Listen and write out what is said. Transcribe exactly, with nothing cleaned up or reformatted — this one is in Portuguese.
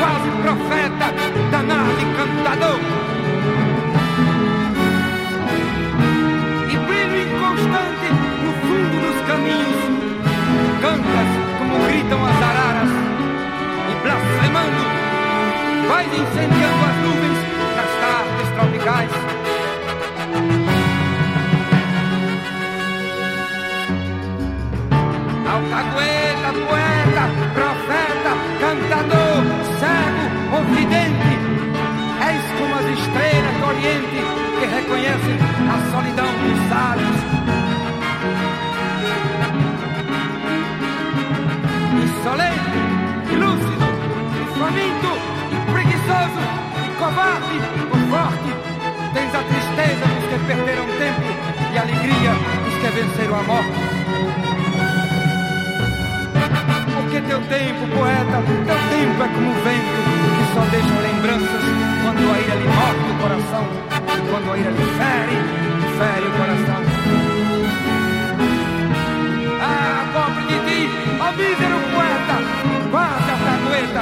quase profeta, danado e cantador. E brilho inconstante no fundo dos caminhos, cantas como gritam as araras, e blasfemando, vais incendiando as nuvens das tardes tropicais. Alcahueta, poeta, profeta, cantador, cego ou vidente, és como as estrelas do Oriente que reconhecem a solidão dos sábios. Insolente, lúcido, faminto, preguiçoso, covarde ou forte, tens a tristeza dos que perderam tempo e a alegria dos que venceram a morte. Porque teu tempo, poeta, teu tempo é como o vento que só deixa lembranças quando a ira lhe morde o coração, quando a ira lhe fere, fere o coração.